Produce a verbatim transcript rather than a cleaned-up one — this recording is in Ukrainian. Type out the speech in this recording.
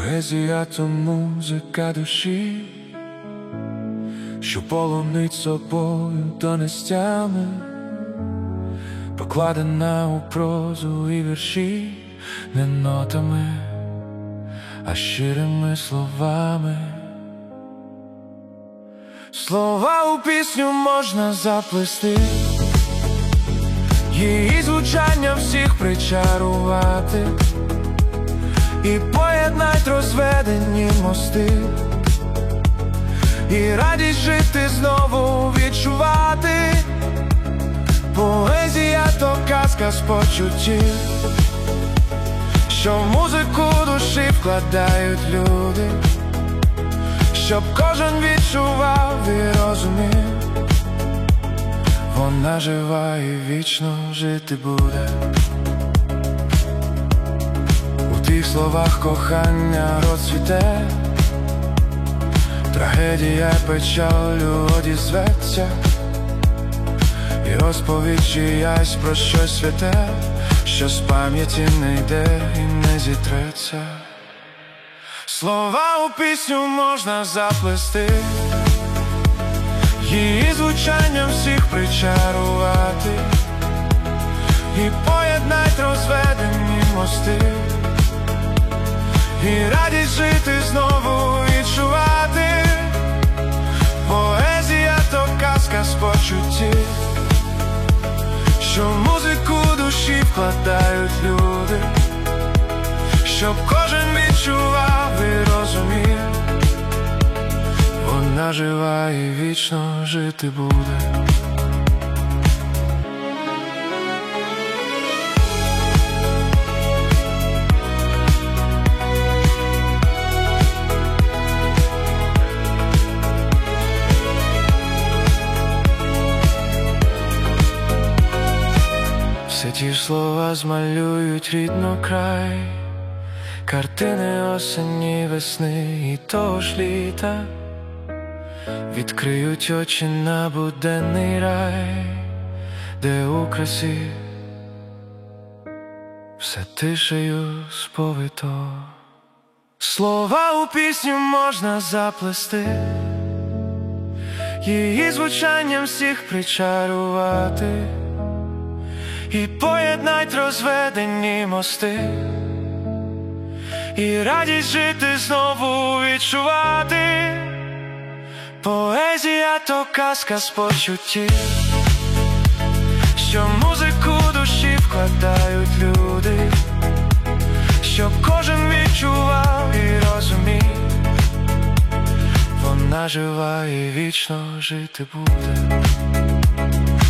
Поезія то музика душі, що полонить собою донестями, покладена у прозу і вірші, не нотами, а щирими словами. Слова у пісню можна заплести, її звучання всіх причарувати, і поєднать розведені мости, і радість жити знову відчувати. Поезія то казка з почуттів, що в музику душі вкладають люди, щоб кожен відчував і розумів. Вона жива і вічно жити буде. У тих словах кохання розцвіте, трагедія печалю одізветься, і розповідь чиясь про щось святе, що з пам'яті не йде і не зітреться. Слова у пісню можна заплести, її звучанням всіх причарувати, і поєднать розведені мости, і радість жити знову відчувати. Поезія то казка з почуттів, що в музику душі вкладають люди, щоб кожен відчував і розумів. Вона жива і вічно жити буде. Все ті ж слова змалюють рідно край, картини осені, весни і того ж літа, відкриють очі на буденний рай, де у красі все тишею сповито. Слова у пісню можна заплести, її звучанням всіх причарувати, і поєднать розведені мости, і радість жити знову відчувати. Поезія то казка з почуттів, що в музику душі вкладають люди, щоб кожен відчував і розумів. Вона жива і вічно жити буде.